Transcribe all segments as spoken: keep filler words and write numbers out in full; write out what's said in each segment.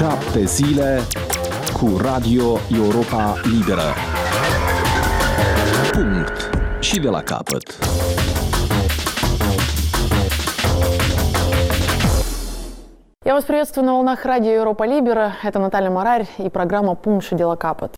Șapte zile cu Radio Europa Liberă. Punct. Și de la capăt. Я вас приветствую на волнах радио Европа Либера. Это Наталья Марарь и программа «Пункт и дела капот».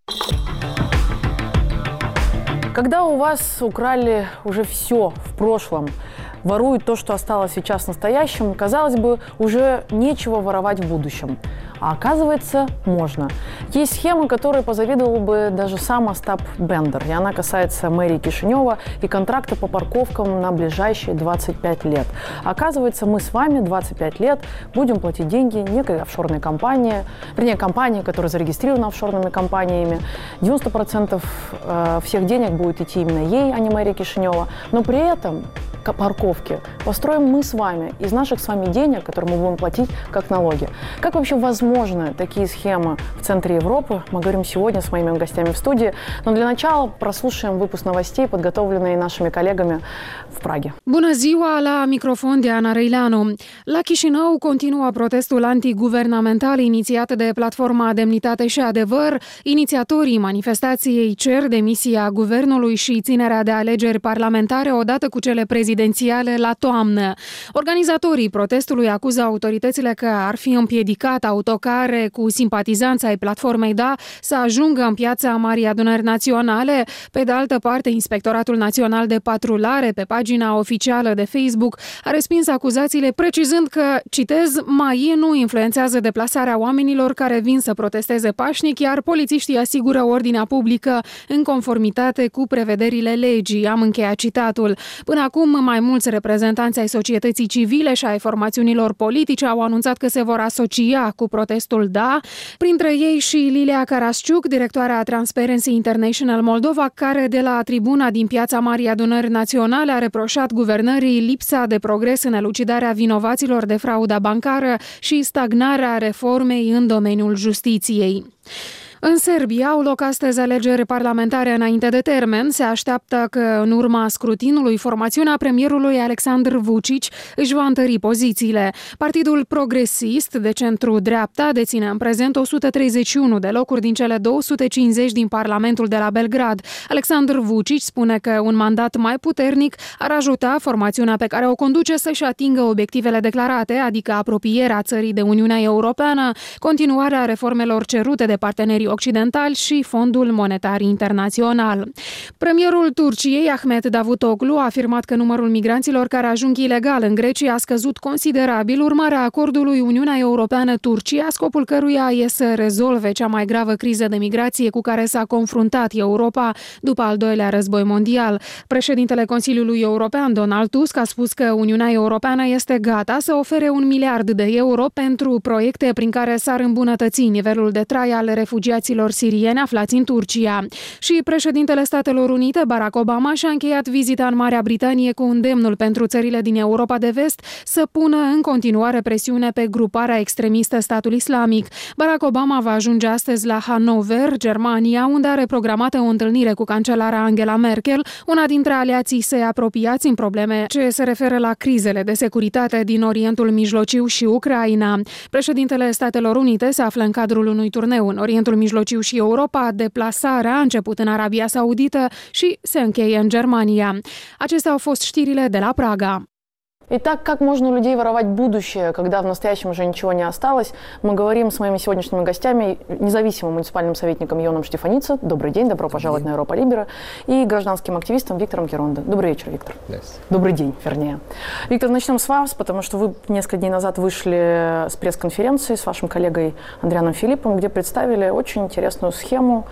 Когда у вас украли уже все в прошлом, воруют то, что осталось сейчас в настоящем, казалось бы, уже нечего воровать в будущем. А оказывается, можно. Есть схема, которой позавидовал бы даже сам Остап Бендер. И она касается мэрии Кишинева и контракта по парковкам на ближайшие двадцать пять лет. Оказывается, мы с вами двадцать пять лет будем платить деньги некой офшорной компании, вернее, компании, которая зарегистрирована офшорными компаниями. девяносто процентов всех денег будет идти именно ей, а не мэрии Кишинева. Но при этом парковки построим мы с вами из наших с вами денег, которые мы будем платить как налоги. Как вообще возможны такие схемы в центре Европы? Мы говорим сегодня с моими гостями в studii. Но для начала прослушаем выпуск новостей, подготовленные нашими коллегами в Prague. Bună ziua, la microfon de Ana Răileanu. La Chișinău continuă protestul antiguvernamental inițiat de Platforma Demnitate și Adevăr. Inițiatorii manifestației cer demisia guvernului și ținerea de alegeri parlamentare odată cu cele prezidențiale la toamnă. Organizatorii protestului acuză autoritățile că ar fi împiedicat autocare cu simpatizanți ai platformei DA să ajungă în piața Marii Adunări Naționale. Pe de altă parte, Inspectoratul Național de Patrulare, pe pagina oficială de Facebook, a respins acuzațiile, precizând că, citez, M A I nu influențează deplasarea oamenilor care vin să protesteze pașnic, iar polițiștii asigură ordinea publică în conformitate cu prevederile legii. Am încheiat citatul. Până acum, mai mulți reprezentanți ai societății civile și ai formațiunilor politice au anunțat că se vor asocia cu protestul DA, printre ei și Lilia Carasciuc, directoarea Transparency International Moldova, care de la tribuna din piața Marii Adunări Naționale a reproșat guvernării lipsa de progres în elucidarea vinovaților de frauda bancară și stagnarea reformei în domeniul justiției. În Serbia au loc astăzi alegeri parlamentare înainte de termen. Se așteaptă că, în urma scrutinului, formațiunea premierului Aleksandar Vučić își va întări pozițiile. Partidul progresist de centru-dreapta deține în prezent o sută treizeci și unu de locuri din cele două sute cincizeci din Parlamentul de la Belgrad. Aleksandar Vučić spune că un mandat mai puternic ar ajuta formațiunea pe care o conduce să-și atingă obiectivele declarate, adică apropierea țării de Uniunea Europeană, continuarea reformelor cerute de partenerii occidentali și Fondul Monetar Internațional. Premierul Turciei, Ahmet Davutoglu, a afirmat că numărul migranților care ajung ilegal în Grecia a scăzut considerabil urmarea acordului Uniunea Europeană-Turcia, scopul căruia e să rezolve cea mai gravă criză de migrație cu care s-a confruntat Europa după al doilea război mondial. Președintele Consiliului European, Donald Tusk, a spus că Uniunea Europeană este gata să ofere un miliard de euro pentru proiecte prin care s-ar îmbunătăți nivelul de trai al refugiaților sirieni aflați în Turcia. Și președintele Statelor Unite, Barack Obama, și-a încheiat vizita în Marea Britanie cu îndemnul pentru țările din Europa de Vest să pună în continuare presiune pe gruparea extremistă Statul Islamic. Barack Obama va ajunge astăzi la Hannover, Germania, unde are programată o întâlnire cu cancelara Angela Merkel, una dintre aliații săi apropiați în probleme ce se referă la crizele de securitate din Orientul Mijlociu și Ucraina. Președintele Statelor Unite se află în cadrul unui turneu în Orientul Mijlociu și Europa. Deplasarea a început în Arabia Saudită și se încheie în Germania. Acestea au fost știrile de la Praga. Итак, как можно у людей воровать будущее, когда в настоящем уже ничего не осталось? Мы говорим с моими сегодняшними гостями, независимым муниципальным советником Йоном Штефанице. Добрый день, добро пожаловать на Европа Либера. И гражданским активистом Виктором Керондо. Добрый вечер, Виктор. Yes. Добрый день, вернее. Виктор, начнем с вас, потому что вы несколько дней назад вышли с пресс-конференции с вашим коллегой Андрианом Филиппом, где представили очень интересную схему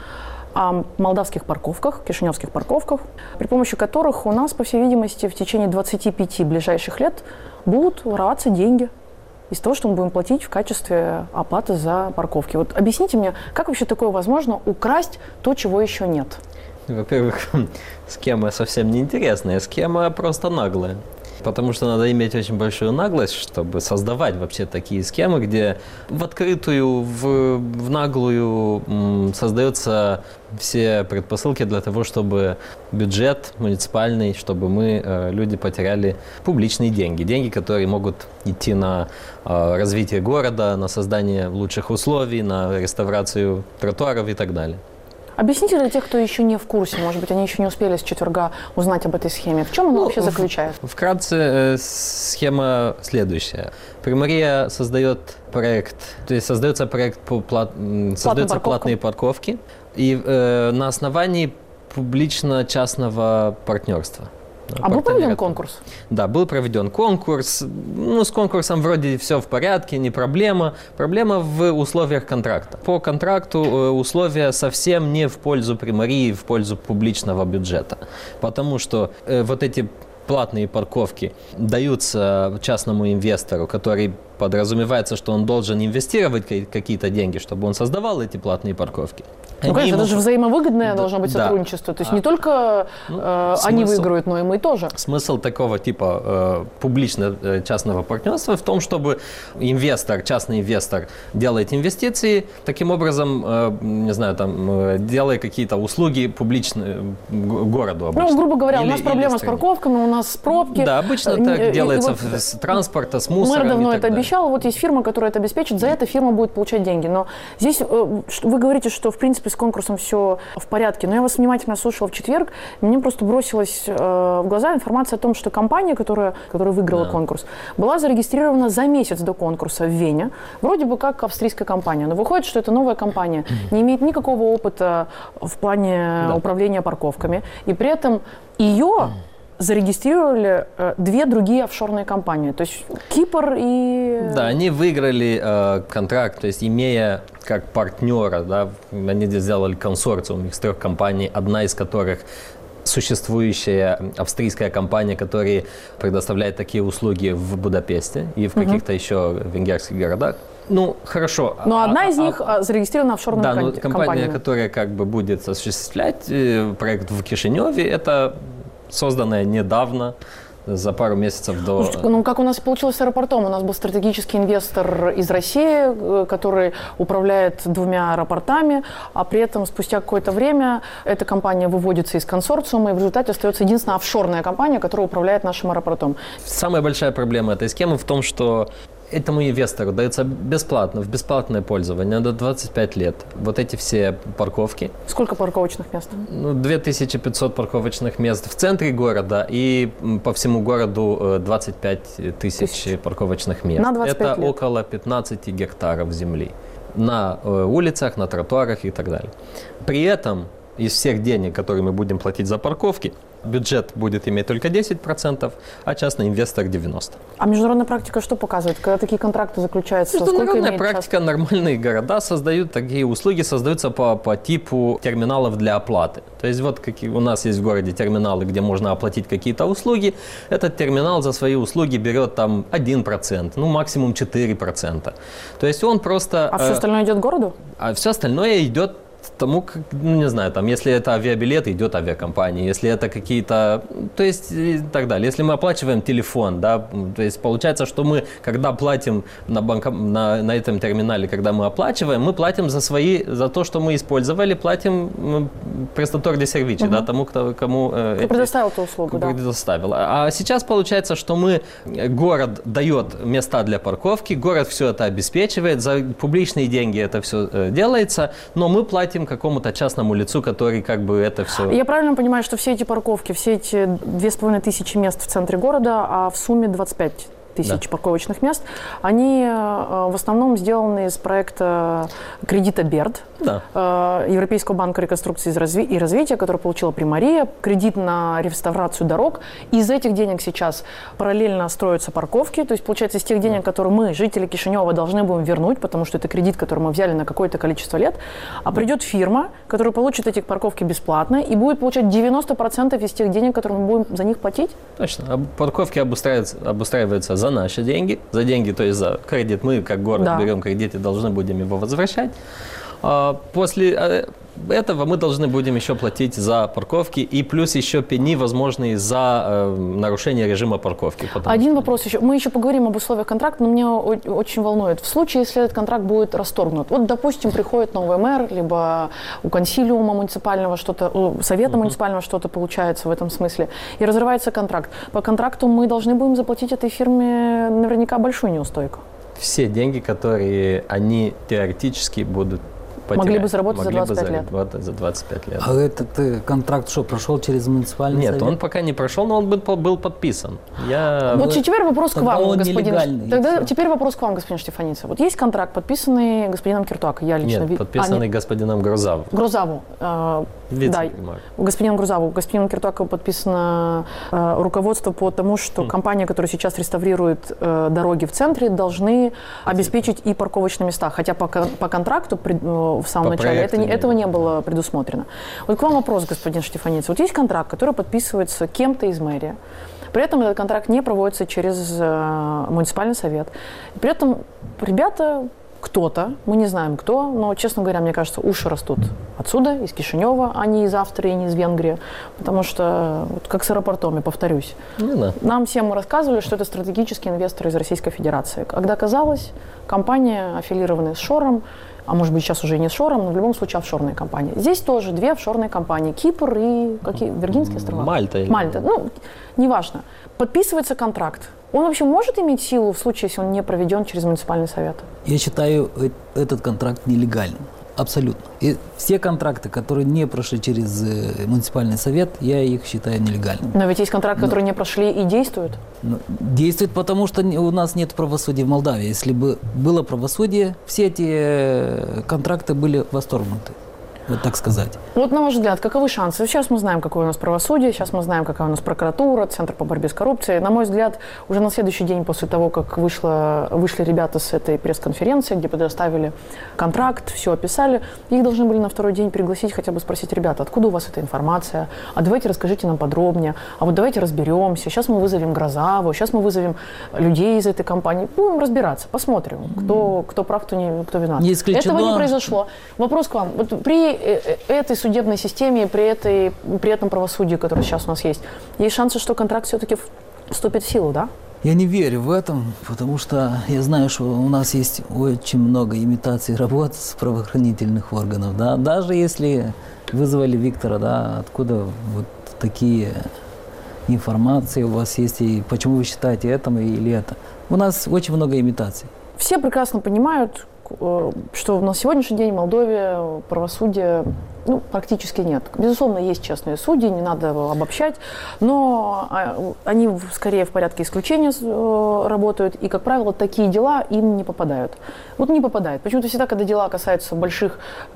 о молдавских парковках, кишиневских парковках, при помощи которых у нас, по всей видимости, в течение двадцати пяти ближайших лет будут вороваться деньги из того, что мы будем платить в качестве оплаты за парковки. Вот объясните мне, как вообще такое возможно украсть то, чего еще нет? Во-первых, схема совсем неинтересная, схема просто наглая. Потому что надо иметь очень большую наглость, чтобы создавать вообще такие схемы, где в открытую, в, в наглую м, создаются все предпосылки для того, чтобы бюджет муниципальный, чтобы мы, э, люди, потеряли публичные деньги. Деньги, которые могут идти на э, развитие города, на создание лучших условий, на реставрацию тротуаров и так далее. Объясните для тех, кто еще не в курсе, может быть, они еще не успели с четверга узнать об этой схеме. В чем она ну, вообще заключается? Вкратце э, схема следующая. Примария создает проект, то есть создается проект по плат, создаются платные парковки, и э, на основании публично-частного партнерства. А был проведен конкурс? Да, был проведен конкурс. Ну, с конкурсом вроде все в порядке, не проблема. Проблема в условиях контракта. По контракту условия совсем не в пользу примарии, в пользу публичного бюджета. Потому что э, вот эти платные парковки даются частному инвестору, который подразумевается, что он должен инвестировать какие-то деньги, чтобы он создавал эти платные парковки. Ну, они конечно, ему... это же взаимовыгодное да, должно быть сотрудничество. Да. То есть а, не только ну, э, смысл, они выиграют, но и мы тоже. Смысл такого типа э, публично-частного партнерства в том, чтобы инвестор, частный инвестор делает инвестиции, таким образом, э, не знаю, там, э, делая какие-то услуги публичные городу обычно. Ну, грубо говоря, или, у нас проблема с парковками, у нас пробки. Да, обычно так и, делается и, вот, с транспорта, с мусором. Мэр давно и так это далее. обещал, вот есть фирма, которая это обеспечит, за это фирма будет получать деньги. Но здесь э, вы говорите, что в принципе с конкурсом все в порядке, но я вас внимательно слушала в четверг, мне просто бросилась э, в глаза информация о том, что компания, которая, которая выиграла да. конкурс, была зарегистрирована за месяц до конкурса в Вене, вроде бы как австрийская компания, но выходит, что это новая компания, не имеет никакого опыта в плане да. управления парковками, и при этом ее зарегистрировали э, две другие офшорные компании, то есть Кипр и... Да, они выиграли э, контракт, то есть имея как партнера, да, они сделали консорциум из трех компаний, одна из которых существующая австрийская компания, которая предоставляет такие услуги в Будапеште и в каких-то uh-huh. еще венгерских городах. Ну, хорошо. Но а, одна из а, них а, зарегистрирована офшорной да, компанией. Да, компания, которая как бы будет осуществлять э, проект в Кишиневе, это созданная недавно, за пару месяцев до... Ну, как у нас получилось с аэропортом. У нас был стратегический инвестор из России, который управляет двумя аэропортами, а при этом спустя какое-то время эта компания выводится из консорциума, и в результате остается единственная офшорная компания, которая управляет нашим аэропортом. Самая большая проблема этой схемы в том, что этому инвестору дается бесплатно, в бесплатное пользование до двадцать пять лет. Вот эти все парковки. Сколько парковочных мест? Ну, две тысячи пятьсот парковочных мест в центре города и по всему городу двадцать пять тысяч парковочных мест. На двадцать пять Это лет. около пятнадцать гектаров земли. На улицах, на тротуарах и так далее. При этом из всех денег, которые мы будем платить за парковки, бюджет будет иметь только десять процентов, а частный инвестор девяносто процентов. А международная практика что показывает, когда такие контракты заключаются? Международная практика, часто? Нормальные города создают такие услуги, создаются по, по типу терминалов для оплаты. То есть вот какие, у нас есть в городе терминалы, где можно оплатить какие-то услуги. Этот терминал за свои услуги берет там один процент, ну максимум четыре процента. То есть он просто... А э, все остальное идет городу? А все остальное идет тому, как, ну, не знаю, там, если это авиабилеты, идет авиакомпания, если это какие-то, то есть и так далее. Если мы оплачиваем телефон, да, то есть получается, что мы, когда платим на, банко, на, на этом терминале, когда мы оплачиваем, мы платим за свои, за то, что мы использовали, платим престатор де сервичи, угу. да, тому, кто, кому... Кто эти, предоставил эту услугу, да. Предоставил. А сейчас получается, что мы, город дает места для парковки, город все это обеспечивает, за публичные деньги это все делается, но мы платим какому-то частному лицу, который как бы это все... Я правильно понимаю, что все эти парковки, все эти две с половиной тысячи мест в центре города, а в сумме двадцать пять тысяч да. парковочных мест, они э, в основном сделаны из проекта кредита БЕРД, да. э, Европейского банка реконструкции и развития, который получила Примария, кредит на реставрацию дорог. Из этих денег сейчас параллельно строятся парковки, то есть получается из тех денег, которые мы, жители Кишинева, должны будем вернуть, потому что это кредит, который мы взяли на какое-то количество лет, а придет фирма, которая получит эти парковки бесплатно и будет получать девяносто процентов из тех денег, которые мы будем за них платить? Точно. Парковки обустраиваются, обустраиваются за наши деньги, за деньги, то есть за кредит. Мы, как город, да. берем кредит и должны будем его возвращать. После, этого мы должны будем еще платить за парковки и плюс еще пени возможные за э, нарушение режима парковки. Один что... вопрос еще. Мы еще поговорим об условиях контракта, но меня очень волнует. В случае, если этот контракт будет расторгнут, вот, допустим, приходит новый мэр, либо у консилиума муниципального что-то, у совета uh-huh. муниципального что-то получается в этом смысле, и разрывается контракт. По контракту мы должны будем заплатить этой фирме наверняка большую неустойку. Все деньги, которые они теоретически будут потерять. Могли бы заработать Могли за двадцать пять бы лет. За двадцать пять лет. А этот э, контракт что, прошел через муниципальный Нет, совет? он пока не прошел, но он был, был подписан. Я... Вот теперь вопрос Тогда к вам, он господин. Тогда теперь вопрос к вам, господин Штефаница. Вот есть контракт, подписанный господином Киртуако. Я лично Нет, ви... подписанный а, нет. господином Грузаву. Грузаву. Э, да, господин Грузаву. Господину Киртуако подписано э, руководство по тому, что хм. компания, которая сейчас реставрирует э, дороги в центре, должны обеспечить и парковочные места. Хотя по, по контракту при, э, в самом по начале это, не, этого не было предусмотрено. Вот к вам вопрос, господин Штефаница. Вот есть контракт, который подписывается кем-то из мэрии. При этом этот контракт не проводится через э, муниципальный совет. При этом ребята, кто-то, мы не знаем кто, но, честно говоря, мне кажется, уши растут отсюда, из Кишинева, а не из Австрии, не из Венгрии. Потому что, вот как с аэропортом, я повторюсь, ну, да. нам всем рассказывали, что это стратегический инвестор из Российской Федерации. Когда оказалось, компания, аффилированная с Шором, а может быть сейчас уже и не с Шором, но в любом случае офшорные компании. Здесь тоже две офшорные компании. Кипр и какие? Виргинские острова? Мальта. Или... Мальта. Ну, неважно. Подписывается контракт. Он вообще может иметь силу в случае, если он не проведен через муниципальный совет? Я считаю этот контракт нелегальным. Абсолютно. И все контракты, которые не прошли через э, муниципальный совет, я их считаю нелегальными. Но ведь есть контракты, Но, которые не прошли и действуют? Ну, действуют, потому что у нас нет правосудия в Молдавии. Если бы было правосудие, все эти контракты были восторгнуты. Вот так сказать. Вот на ваш взгляд, каковы шансы? Сейчас мы знаем, какое у нас правосудие, сейчас мы знаем, какая у нас прокуратура, Центр по борьбе с коррупцией. На мой взгляд, уже на следующий день после того, как вышло, вышли ребята с этой пресс-конференции, где предоставили контракт, все описали, их должны были на второй день пригласить, хотя бы спросить: ребята, откуда у вас эта информация? А давайте расскажите нам подробнее. А вот давайте разберемся. Сейчас мы вызовем Грузаву, сейчас мы вызовем людей из этой компании. Будем разбираться, посмотрим, кто, кто прав, кто, не, кто виноват. Не исключено. Этого не произошло. Вопрос к вам. Вот при этой судебной системе, при, этой, при этом правосудии, которое сейчас у нас есть, есть шансы, что контракт все-таки вступит в силу, да? Я не верю в этом, потому что я знаю, что у нас есть очень много имитаций работ с правоохранительных органов. Да? Даже если вызвали Виктора, да, откуда вот такие информации у вас есть, и почему вы считаете это или это? У нас очень много имитаций. Все прекрасно понимают, что на сегодняшний день в Молдове правосудия ну, практически нет. Безусловно, есть честные судьи, не надо обобщать, но они скорее в порядке исключения работают, и, как правило, такие дела им не попадают. Вот не попадают. Почему-то всегда, когда дела касаются больших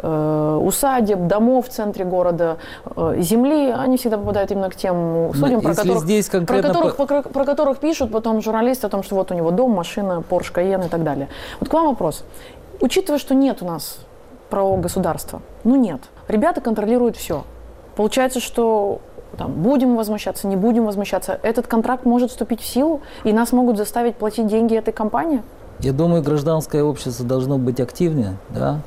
э, усадеб, домов в центре города, э, земли, они всегда попадают именно к тем судьям, про которых, здесь конкретно... про, которых, про, про которых пишут потом журналисты о том, что вот у него дом, машина, Porsche Cayenne и так далее. Вот к вам вопрос. Учитывая, что нет у нас правового государства, ну нет, ребята контролируют все. Получается, что там, будем возмущаться, не будем возмущаться, этот контракт может вступить в силу, и нас могут заставить платить деньги этой компании? Я думаю, гражданское общество должно быть активнее, да,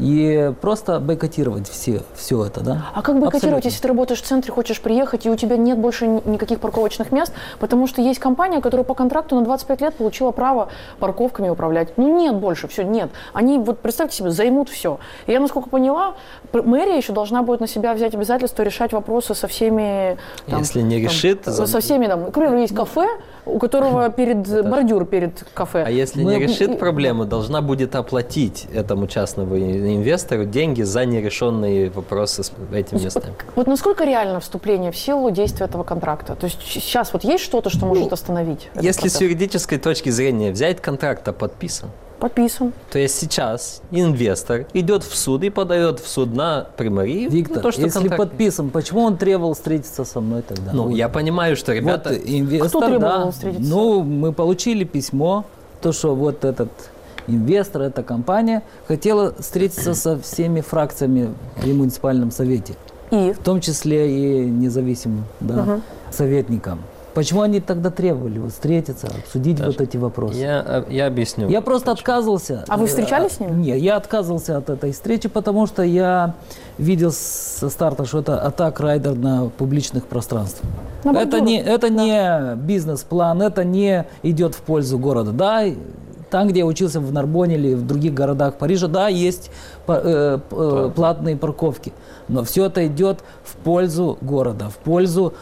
и просто бойкотировать все, все это, да. А как бойкотировать, Абсолютно. Если ты работаешь в центре, хочешь приехать, и у тебя нет больше никаких парковочных мест, потому что есть компания, которая по контракту на двадцать пять лет получила право парковками управлять. Ну нет больше, все, нет. Они, вот представьте себе, займут все. И я, насколько поняла, мэрия еще должна будет на себя взять обязательство решать вопросы со всеми... Там, Если не там, решит... Со всеми, там, к примеру, есть кафе, у которого перед это... бордюр перед кафе. А если Мы... не решит проблему, должна будет оплатить этому частному инвестору деньги за нерешенные вопросы с этими местами. Вот, вот насколько реально вступление в силу действия этого контракта? То есть сейчас вот есть что-то, что может ну, остановить? Если процесс? С юридической точки зрения взять контракт, а подписан. Подписан. То есть сейчас инвестор идет в суд и подает в суд на примарию. Виктор, то, что если контракт... подписан, почему он требовал встретиться со мной тогда? Ну, вот. Я понимаю, что ребята... Вот инвестор, Кто требовал да, встретиться? Ну, мы получили письмо, то, что вот этот инвестор, эта компания хотела встретиться со всеми фракциями при муниципальном совете. И? В том числе и независимым да, угу. советникам. Почему они тогда требовали вот, встретиться, обсудить Даже вот эти вопросы? Я, я объясню. Я просто отказывался. А вы встречались с ними? Нет, я отказывался от этой встречи, потому что я видел со старта, что это атак-райдер на публичных пространствах. На это бордюрах. не, это не бизнес-план, это не идет в пользу города. Да, там, где я учился в Нарбоне или в других городах Парижа, да, есть э, э, платные парковки. Но все это идет в пользу города, в пользу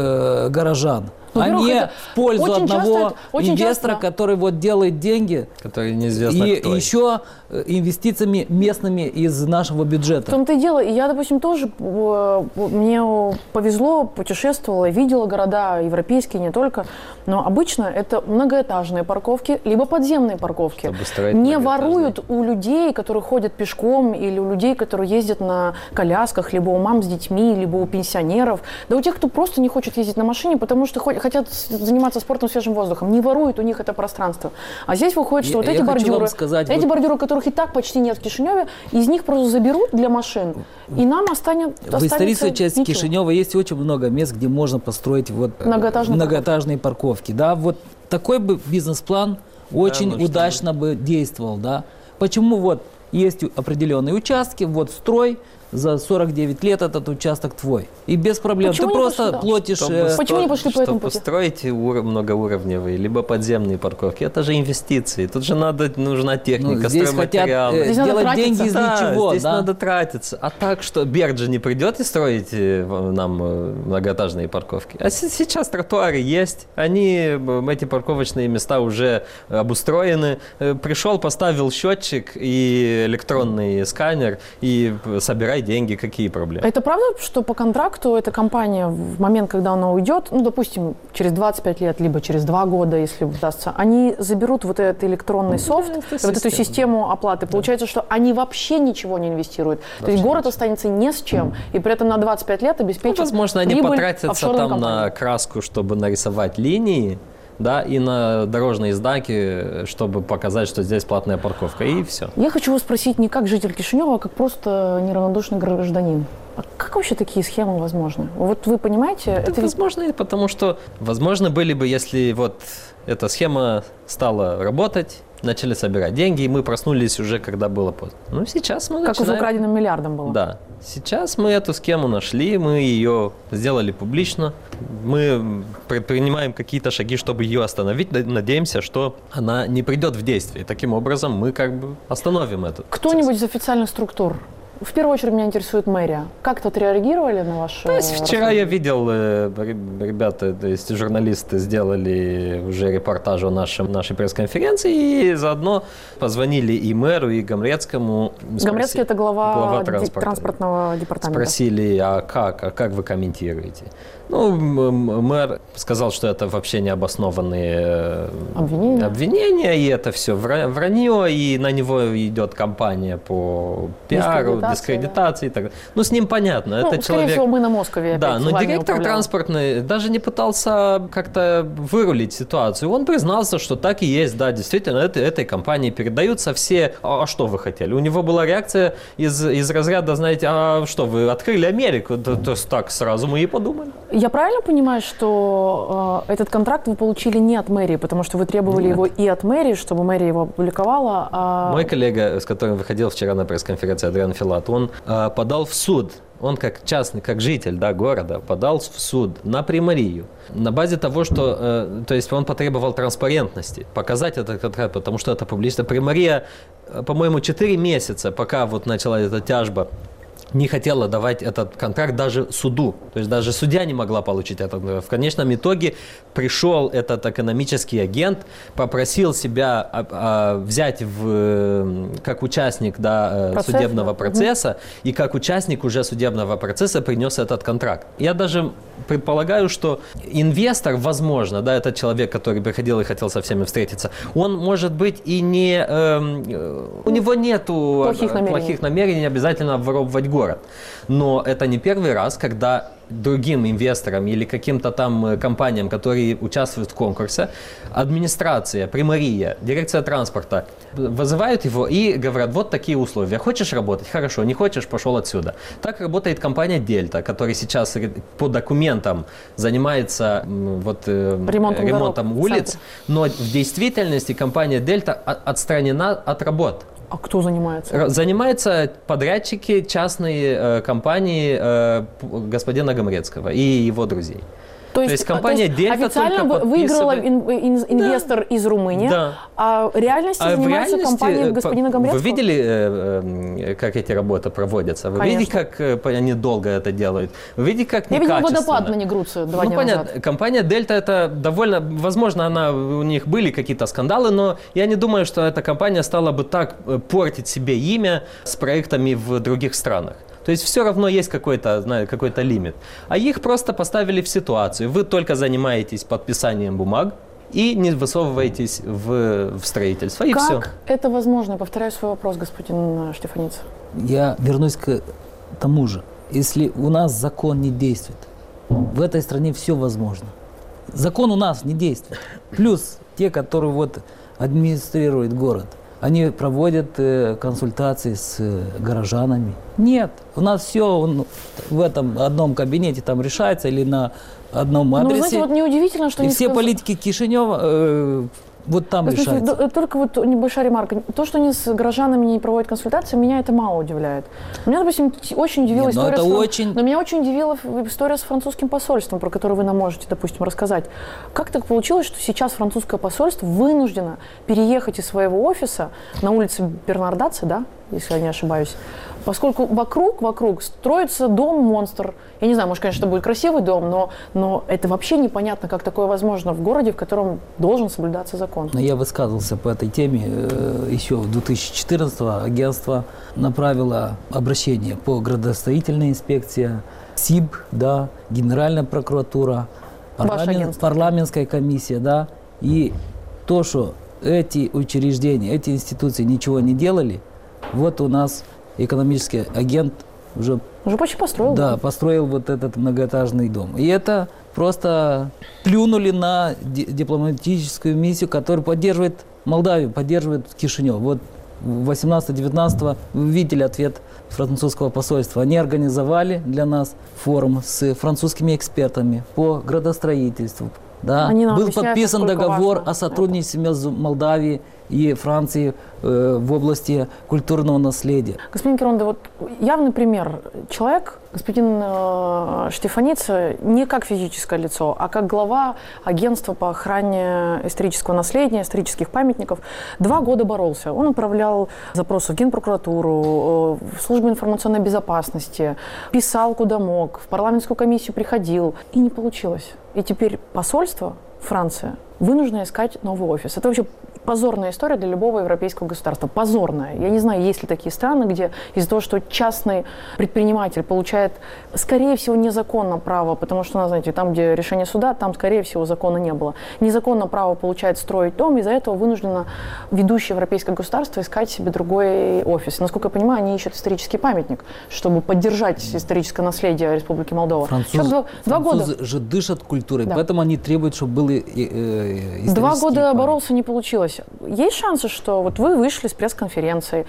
э, горожан. А не в пользу очень одного часто, очень инвестора, часто... который вот делает деньги, который неизвестно и кто. еще инвестициями местными из нашего бюджета. В том-то и дело. И я, допустим, тоже, э, мне повезло, путешествовала, видела города европейские, не только. Но обычно это многоэтажные парковки, либо подземные парковки. Не воруют у людей, которые ходят пешком, или у людей, которые ездят на колясках, либо у мам с детьми, либо у пенсионеров. Да у тех, кто просто не хочет ездить на машине, потому что хотят заниматься спортом, свежим воздухом. Не воруют у них это пространство. А здесь выходит, что я, вот эти бордюры, сказать, эти вот... бордюры, которых и так почти нет в Кишиневе, из них просто заберут для машин, и нам останет, в исторической части ничего. Кишинева есть очень много мест, где можно построить вот многоэтажные, многоэтажные парковки. парковки. Да, вот такой бы бизнес-план очень да, удачно бы действовал. Да. Почему вот есть определенные участки, вот строй, за сорок девять лет этот участок твой. И без проблем. Почему ты просто пошли, платишь... Чтобы, э... Почему не пошли по этому пути? Чтобы строить ур- многоуровневые, либо подземные парковки, это же инвестиции. Тут же надо, нужна техника, ну, здесь стройматериалы. Хотят, э, сделать деньги из да, ничего. Здесь да? надо тратиться. А так что Берджи не придет и строить нам многоэтажные парковки. А с- сейчас тротуары есть. Они, эти парковочные места уже обустроены. Пришел, поставил счетчик и электронный сканер и собирай деньги. Какие проблемы? Это правда, что по контракту эта компания в момент, когда она уйдет, ну, допустим, через двадцать пять лет, либо через два года, если удастся, они заберут вот этот электронный софт, да, вот система. Эту систему оплаты. Да. Получается, что они вообще ничего не инвестируют. Вообще То есть город ничего. Останется ни с чем, и при этом на двадцать пять лет обеспечит. Ну, возможно, они потратятся там компании. На краску, чтобы нарисовать линии, да, и на дорожные знаки, чтобы показать, что здесь платная парковка, и все. Я хочу вас спросить не как житель Кишинева, а как просто неравнодушный гражданин. А как вообще такие схемы возможны? Вот вы понимаете? Это, это возможно, ведь... потому что, возможно, были бы, если вот эта схема стала работать, начали собирать деньги, и мы проснулись уже, когда было поздно. Ну, сейчас мы как начинаем... с украденным миллиардом было. Да. Сейчас мы эту схему нашли, мы ее сделали публично, мы предпринимаем какие-то шаги, чтобы ее остановить, надеемся, что она не придет в действие. Таким образом, мы как бы остановим это. Кто-нибудь из официальных структур? В первую очередь меня интересует мэрия. Как-то отреагировали на ваши... То есть вчера я видел, ребята, то есть журналисты сделали уже репортаж о нашем, нашей пресс-конференции и заодно позвонили и мэру, и Гамлецкому. Гамлецкий – это глава, глава транспорта. транспортного департамента. Спросили, а как, а как вы комментируете? Ну, мэр сказал, что это вообще необоснованные обвинения, обвинения и это все вранье, и на него идет кампания по пиару, дискредитации, да. И так далее. Ну, с ним понятно. Ну, это скорее человек... всего, мы на Москове. Да, но директор управлял. транспортный даже не пытался как-то вырулить ситуацию. Он признался, что так и есть, да, действительно, это, этой компании передаются все... А, а что вы хотели? У него была реакция из, из разряда, знаете, а что, вы открыли Америку? То, то, так сразу мы и подумали. Я правильно понимаю, что э, этот контракт вы получили не от мэрии, потому что вы требовали Нет. его и от мэрии, чтобы мэрия его опубликовала? А... Мой коллега, с которым выходил вчера на пресс-конференции, Адриан Филат, он э, подал в суд, он как частный, как житель да, города, подал в суд на примарию на базе того, что, э, то есть он потребовал транспарентности, показать этот контракт, потому что это публично. Примария, по-моему, четыре месяца, пока вот начала эта тяжба, не хотела давать этот контракт даже суду. То есть даже судья не могла получить этот контракт. В конечном итоге пришел этот экономический агент, попросил себя а, а, взять в, как участник да, Процесс, судебного да. процесса, угу. и как участник уже судебного процесса принес этот контракт. Я даже предполагаю, что инвестор, возможно, да, этот человек, который приходил и хотел со всеми встретиться, он, может быть, и не... Э, у него нету плохих намерений, плохих намерений обязательно обворовывать город. Но это не первый раз, когда другим инвесторам или каким-то там компаниям, которые участвуют в конкурсе, администрация, примария, дирекция транспорта вызывают его и говорят, вот такие условия. Хочешь работать? Хорошо. Не хочешь? Пошел отсюда. Так работает компания Дельта, которая сейчас по документам занимается вот, ремонтом, ремонтом улиц, но в действительности компания Дельта отстранена от работ. А кто занимается? Занимаются подрядчики, частные э, компании э, господина Гомрецкого и его друзей. То есть, то есть компания то есть Дельта официально только выиграла подписывает... ин, ин, инвестор да. из Румынии, да. а в реальности а занимается в реальности, компания господина Гомрецкого? Вы видели, э, как эти работы проводятся? Вы Конечно. видите, как э, они долго это делают? Вы видите, как Я некачественно? видела водопад на Негруце два ну, дня понятно. назад. Компания Дельта это довольно... Возможно, она, у них были какие-то скандалы, но я не думаю, что эта компания стала бы так портить себе имя с проектами в других странах. То есть все равно есть какой-то, знаю, какой-то лимит. А их просто поставили в ситуацию. Вы только занимаетесь подписанием бумаг и не высовываетесь в, в строительство. И как все. это возможно? Я повторяю свой вопрос, господин Штефаница. Я вернусь к тому же. Если у нас закон не действует, в этой стране все возможно. Закон у нас не действует. Плюс те, которые вот администрируют город, они проводят э, консультации с э, горожанами. Нет, у нас все в этом одном кабинете там решается или на одном адресе. Ну, знаете, вот неудивительно, что... И не все сказ... политики Кишинева э, вот там Послушайте, решаются. Только вот небольшая ремарка. То, что они с горожанами не проводят консультации, меня это мало удивляет. Меня, допустим, очень удивила Нет, история... это с... очень... Но меня очень удивила история с французским посольством, про которую вы нам можете, допустим, рассказать. Как так получилось, что сейчас французское посольство вынуждено переехать из своего офиса на улице Бернардаца, да, если я не ошибаюсь, поскольку вокруг, вокруг строится дом-монстр. Я не знаю, может, конечно, это будет красивый дом, но, но это вообще непонятно, как такое возможно в городе, в котором должен соблюдаться закон. Я высказывался по этой теме. Еще в две тысячи четырнадцатом агентство направило обращение по градостроительной инспекции, СИБ, да, Генеральная прокуратура, парламент, парламентская комиссия, да. И то, что эти учреждения, эти институции ничего не делали, вот у нас экономический агент уже, уже почти построил. Да, да, построил вот этот многоэтажный дом. И это просто плюнули на дипломатическую миссию, которая поддерживает Молдавию, поддерживает Кишинев. Вот восемнадцатого-девятнадцатого вы видели ответ французского посольства. Они организовали для нас форум с французскими экспертами по градостроительству. Да. Был подписан договор о сотрудничестве между Молдавией и Францией э, в области культурного наследия. Господин Киронде, вот явный пример. Человек, господин э, Штефаница, не как физическое лицо, а как глава агентства по охране исторического наследия, исторических памятников, два года боролся. Он отправлял запросы в Генпрокуратуру, в службу информационной безопасности, писал куда мог, в парламентскую комиссию приходил, и не получилось. И теперь посольство, Франция, вынуждено искать новый офис. Это вообще позорная история для любого европейского государства. Позорная. Я не знаю, есть ли такие страны, где из-за того, что частный предприниматель получает, скорее всего, незаконно право, потому что, ну, знаете, там, где решение суда, там, скорее всего, закона не было. Незаконно право получает строить дом, из-за этого вынуждено ведущее европейское государство искать себе другой офис. Насколько я понимаю, они ищут исторический памятник, чтобы поддержать историческое наследие Республики Молдова. Французы, два, два французы года. же дышат культурой, да. Поэтому они требуют, чтобы был э, э, исторический Два года памятник. боролся, не получилось. Есть шансы, что вот вы вышли с пресс-конференции,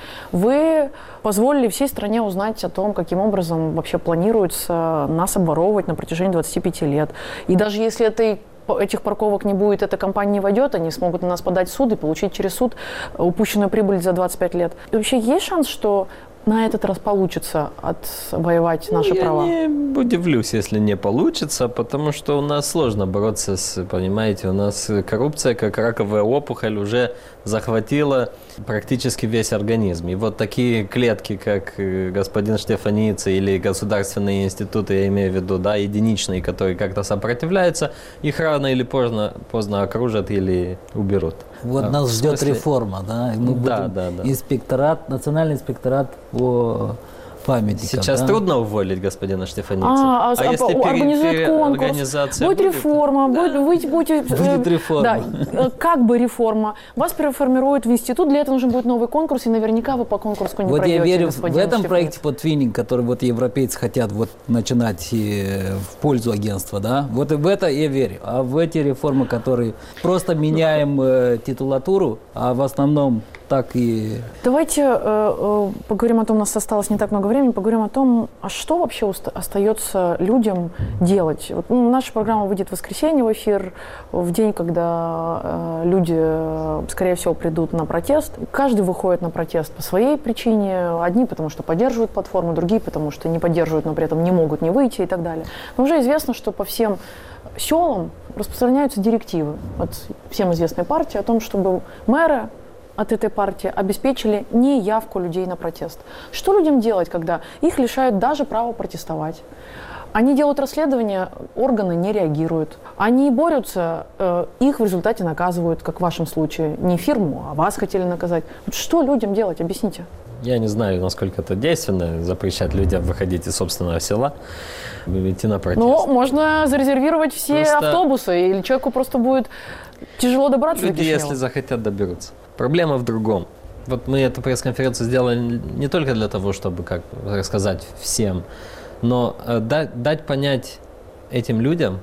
вы позволили всей стране узнать о том, каким образом вообще планируется нас обворовывать на протяжении двадцати пяти лет. И даже если этой этих парковок не будет, эта компания не войдет, они смогут на нас подать в суд и получить через суд упущенную прибыль за двадцать пять лет. И вообще есть шанс, что на этот раз получится отвоевать наши ну, права? Я не удивлюсь, если не получится, потому что у нас сложно бороться с, понимаете, у нас коррупция, как раковая опухоль, уже захватила практически весь организм. И вот такие клетки, как господин Штефаница или государственные институты, я имею в виду, да, единичные, которые как-то сопротивляются, их рано или поздно, поздно окружат или уберут. Вот а, нас ждет смысле... реформа, да? Мы да, будем да, да. Инспекторат, национальный инспекторат по памятников. Сейчас да? трудно уволить господина Штефаницу. А, а, а если а, организует конкурс, организация будет, будет реформа, да. будет, вы будете, Будет э, реформа. Да, как бы реформа. Вас переформируют в институт, для этого нужен будет новый конкурс, и наверняка вы по конкурсу не Вот пройдете, я верю в господин этом Штефаниц. проекте по твиннинг, который вот европейцы хотят вот начинать э, в пользу агентства, да, вот и в это я верю. А в эти реформы, которые просто меняем э, титулатуру, а в основном так и... Давайте э, э, поговорим о том, у нас осталось не так много времени, поговорим о том, а что вообще уста- остается людям делать. Вот, ну, наша программа выйдет в воскресенье в эфир, в день, когда э, люди, э, скорее всего, придут на протест. Каждый выходит на протест по своей причине. Одни потому, что поддерживают платформу, другие потому, что не поддерживают, но при этом не могут не выйти и так далее. Но уже известно, что по всем селам распространяются директивы от всем известной партии о том, чтобы мэры от этой партии обеспечили неявку людей на протест. Что людям делать, когда их лишают даже права протестовать? Они делают расследование, органы не реагируют. Они борются, э, их в результате наказывают, как в вашем случае. Не фирму, а вас хотели наказать. Вот что людям делать? Объясните. Я не знаю, насколько это действенно, запрещать людям выходить из собственного села, идти на протест. Ну, можно зарезервировать все Просто... автобусы, или человеку просто будет тяжело добраться Люди, до Кишинева. если захотят, доберутся. Проблема в другом. Вот мы эту пресс-конференцию сделали не только для того, чтобы как рассказать всем, но э, дать, дать понять этим людям,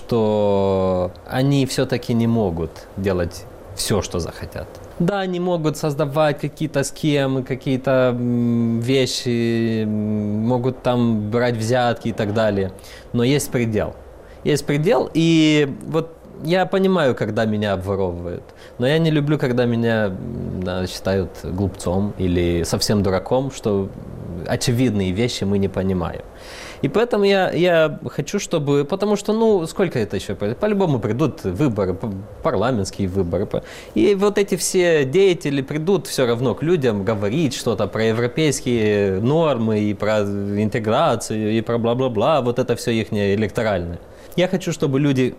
что они все-таки не могут делать все, что захотят. Да, они могут создавать какие-то схемы, какие-то м, вещи, м, могут там брать взятки и так далее, но есть предел. Есть предел, и вот я понимаю, когда меня обворовывают, но я не люблю, когда меня да, считают глупцом или совсем дураком, что очевидные вещи мы не понимаем. И поэтому я, я хочу, чтобы... Потому что, ну, сколько это еще? По-любому придут выборы, парламентские выборы. И вот эти все деятели придут все равно к людям говорить что-то про европейские нормы, и про интеграцию, и про бла-бла-бла. Вот это все их электоральное. Я хочу, чтобы люди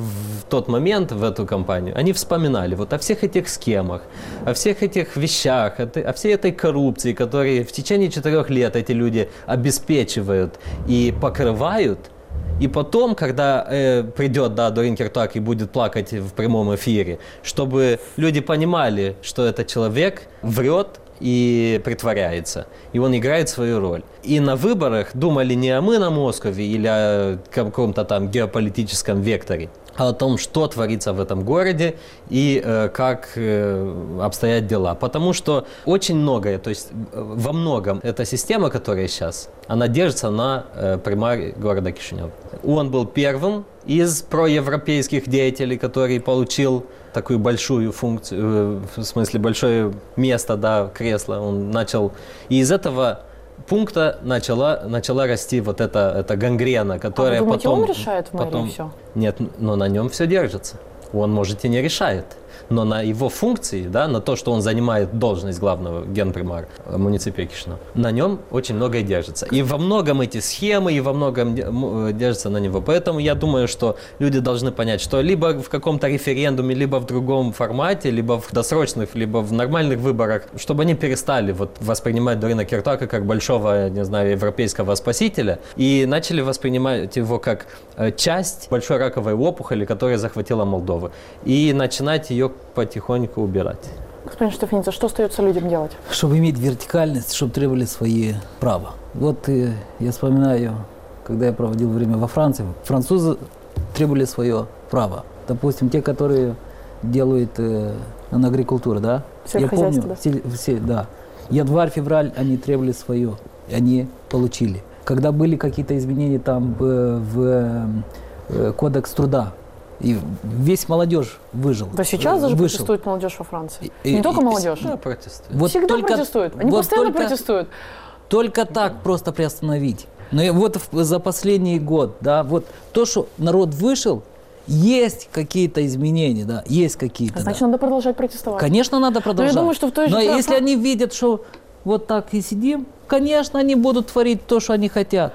в тот момент, в эту кампанию, они вспоминали вот о всех этих схемах, о всех этих вещах, о, о всей этой коррупции, которые в течение четырех лет эти люди обеспечивают и покрывают. И потом, когда э, придет да, Дорин Кертак и будет плакать в прямом эфире, чтобы люди понимали, что этот человек врет и притворяется, и он играет свою роль. И на выборах думали не о мы на Москве или о каком-то там геополитическом векторе, а о том, что творится в этом городе и э, как э, обстоят дела. Потому что очень многое, то есть во многом эта система, которая сейчас, она держится на э, примаре города Кишинев. Он был первым из проевропейских деятелей, который получил такую большую функцию, в смысле большое место, да, кресло. Он начал, и из этого пункта начала, начала расти вот эта, эта гангрена, которая а вы думаете, потом... он решает в мэрии потом, все? Нет, но на нем все держится. Он, может, и не решает. Но на его функции, да, на то, что он занимает должность главного генпримара муниципия Кишинев, на нем очень многое держится. И во многом эти схемы, и во многом держится на него. Поэтому я думаю, что люди должны понять, что либо в каком-то референдуме, либо в другом формате, либо в досрочных, либо в нормальных выборах, чтобы они перестали вот воспринимать Дорина Кертака как большого, не знаю, европейского спасителя и начали воспринимать его как часть большой раковой опухоли, которая захватила Молдову, и начинать ее потихоньку убирать. Господин Штефаница, что остается людям делать? Чтобы иметь вертикальность, чтобы требовали свои права. Вот э, я вспоминаю, когда я проводил время во Франции, французы требовали свое право. Допустим, те, которые делают э, на агрикультуре, да? Я помню, да? Все, все, да. Январь, февраль они требовали свое, и они получили. Когда были какие-то изменения там в, в э, кодекс труда, и весь молодежь выжил. Да сейчас даже вышел. Протестует молодежь во Франции. И, Не и, только и, молодежь. Да, протестуют. Вот Всегда только, протестуют. Они вот постоянно только, протестуют. Только так просто приостановить. Но и вот за последний год, да, вот то, что народ вышел, есть какие-то изменения, да, есть какие-то. Значит, да. надо продолжать протестовать. Конечно, надо продолжать. Но я думаю, что в той же Но Фран- если они видят, что вот так и сидим, конечно, они будут творить то, что они хотят.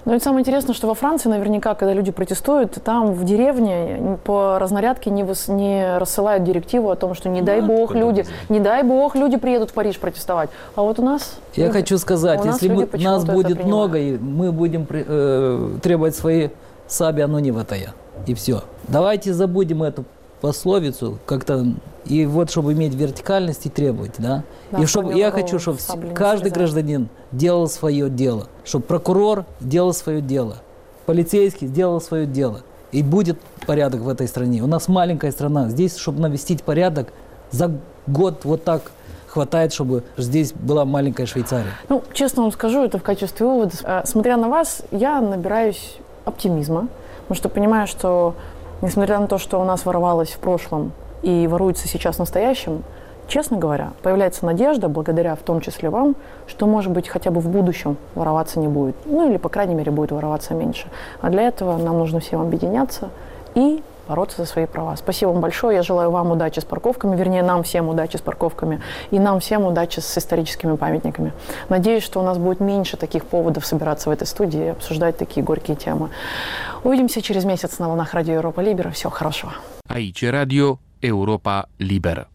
Но ведь самое интересное, что во Франции наверняка, когда люди протестуют, там в деревне по разнарядке не, выс... не рассылают директиву о том, что не дай бог люди, не дай бог люди приедут в Париж протестовать. А вот у нас... Я люди, хочу сказать, у нас если мы, нас будет принимают. много, и мы будем э, требовать свои саби, оно не ватая. И все. Давайте забудем эту пословицу как-то, и вот чтобы иметь вертикальность и требовать, да. Да, и чтобы, я хочу, чтобы каждый гражданин делал свое дело, чтобы прокурор делал свое дело, полицейский сделал свое дело, и будет порядок в этой стране. У нас маленькая страна, здесь, чтобы навестить порядок, за год вот так хватает, чтобы здесь была маленькая Швейцария. Ну, честно вам скажу, это в качестве вывода. Смотря на вас, я набираюсь оптимизма, потому что понимаю, что несмотря на то, что у нас воровалось в прошлом и воруется сейчас в настоящем, честно говоря, появляется надежда, благодаря в том числе вам, что, может быть, хотя бы в будущем вороваться не будет. Ну или, по крайней мере, будет вороваться меньше. А для этого нам нужно всем объединяться и бороться за свои права. Спасибо вам большое. Я желаю вам удачи с парковками, вернее, нам всем удачи с парковками и нам всем удачи с историческими памятниками. Надеюсь, что у нас будет меньше таких поводов собираться в этой студии и обсуждать такие горькие темы. Увидимся через месяц на волнах Радио Европа Либера. Всего хорошего. Aici Radio Europa Liberă.